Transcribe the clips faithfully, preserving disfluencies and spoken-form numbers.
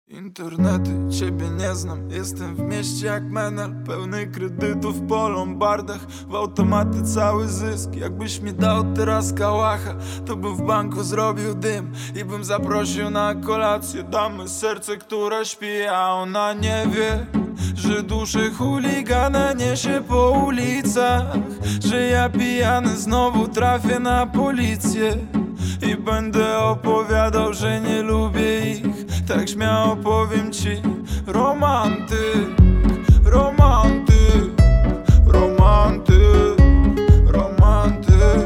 Internety, ciebie nie znam. Jestem w mieście jak menel, pełny kredytów po lombardach. W automaty cały zysk. Jakbyś mi dał teraz kałacha, to bym w banku zrobił dym i bym zaprosił na kolację damę serce, które śpi, a ona nie wie, że duszę chuligana niesie po ulicach, że ja pijany znowu trafię na policję i będę opowiadał, że nie lubię ich. Tak śmiało powiem ci: romantyk, romantyk, romantyk, romantyk,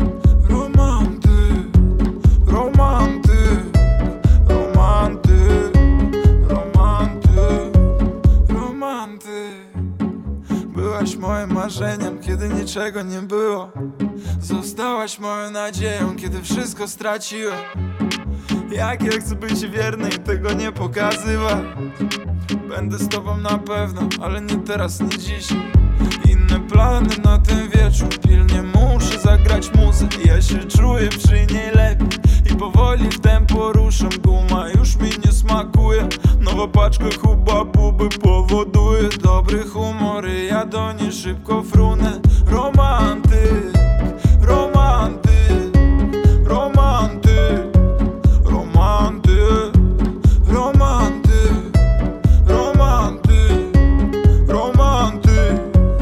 romantyk, romantyk, romantyk, romantyk, romantyk. Byłaś moim marzeniem, kiedy niczego nie było. Zostałaś moją nadzieją, kiedy wszystko straciłem. Jak ja chcę być wierny i tego nie pokazywać. Będę z tobą na pewno, ale nie teraz, nie dziś. Inne plany na ten wieczór, pilnie muszę zagrać muzykę. Ja się czuję przy niej lepiej i powoli w tempo ruszam. Guma już mi nie smakuje, nowa paczka Huba Buby powoduje dobry humor i ja do niej szybko frunę. Romantyk, romantyk, romantyk, romantyk, romantyk, romantyk, romantyk,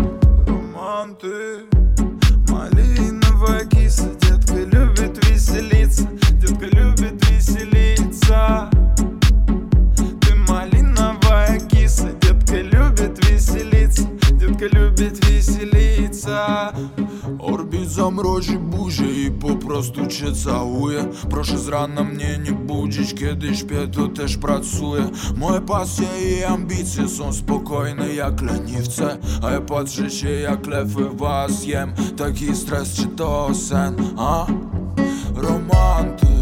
romantyk. Малиновая киса, детка любит веселиться, детка любит веселиться. Ты малиновая киса, детка любит веселиться, детка любит веселиться. Orbit zamrozi buzię i po prostu cię całuje. Proszę z rana mnie nie budzić, kiedy śpię to też pracuję. Moje pasje i ambicje są spokojne jak leniwce, a ja patrzę się jak lew was jem. Taki stres czy to sen, a? Romantyk,